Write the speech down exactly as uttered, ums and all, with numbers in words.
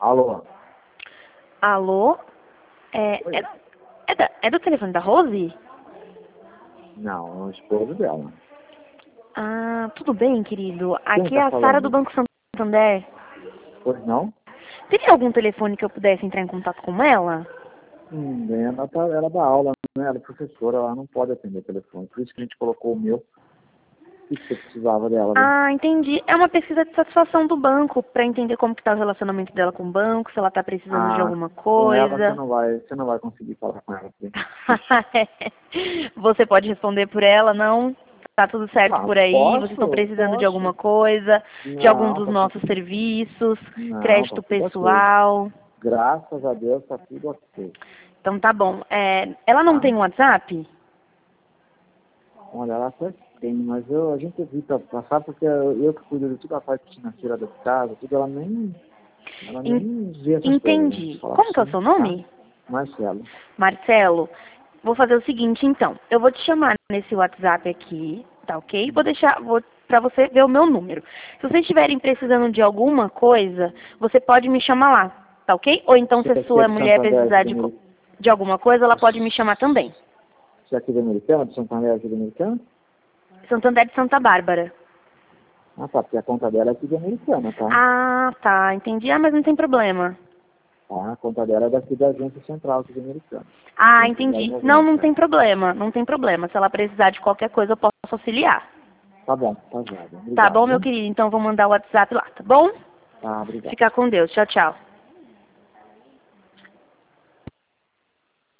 Alô? Alô? É, Oi? é, é, da- é do telefone da Rose? Não, é o esposo dela. Ah, tudo bem, querido? Quem Aqui é tá a Sara do falando? Banco Santander. Pois não? Teria algum telefone que eu pudesse entrar em contato com ela? Hum, ela, tá, ela dá aula, né? Ela é professora, ela não pode atender telefone. Por isso que a gente colocou o meu. O que que você precisava dela, né? Ah, entendi. É uma pesquisa de satisfação do banco, para entender como que tá o relacionamento dela com o banco, se ela tá precisando de Ah, alguma com ela você coisa. não vai, você não vai conseguir falar com ela. Assim. Você pode responder por ela, não? Tá tudo certo Ah, por aí? Vocês estão posso, precisando de alguma posso. coisa? De algum Não, dos tá tudo, nossos serviços? não, tá Crédito tudo ok. pessoal? Graças a Deus tá tudo ok. Então tá bom. É, ela não Tá? tem WhatsApp? Olha, ela até tem, mas eu, a gente evita passar porque eu, eu que cuido de toda a parte financeira da casa, tudo, ela nem, ela En- nem vê essas coisas, vamos Entendi. falar Como que é o assim, seu tá? nome? Marcelo. Marcelo, vou fazer o seguinte então. Eu vou te chamar nesse WhatsApp aqui, tá ok? Vou deixar, vou para você ver o meu número. Se vocês estiverem precisando de alguma coisa, você pode me chamar lá, tá ok? Ou então se Você a é aqui é sua de mulher Santander, aqui precisar do de, co- Americano? de alguma coisa, ela pode me chamar também. Você é aqui do Americano, de Santander, aqui do Americano? Santander de Santa Bárbara. Ah, tá, porque a conta dela é aqui do Americana, tá? Ah, tá, entendi. Ah, mas não tem problema. Tá? A conta dela é daqui da agência central aqui do Americano. Ah, Tem que usar entendi. em Não, alguma não coisa. tem problema, não tem problema. Se ela precisar de qualquer coisa, eu posso auxiliar. Tá bom, tá já. Tá Obrigado, bom, meu viu? querido? Então vou mandar o WhatsApp lá, tá bom? Tá, obrigado. Fica com Deus. Tchau, tchau.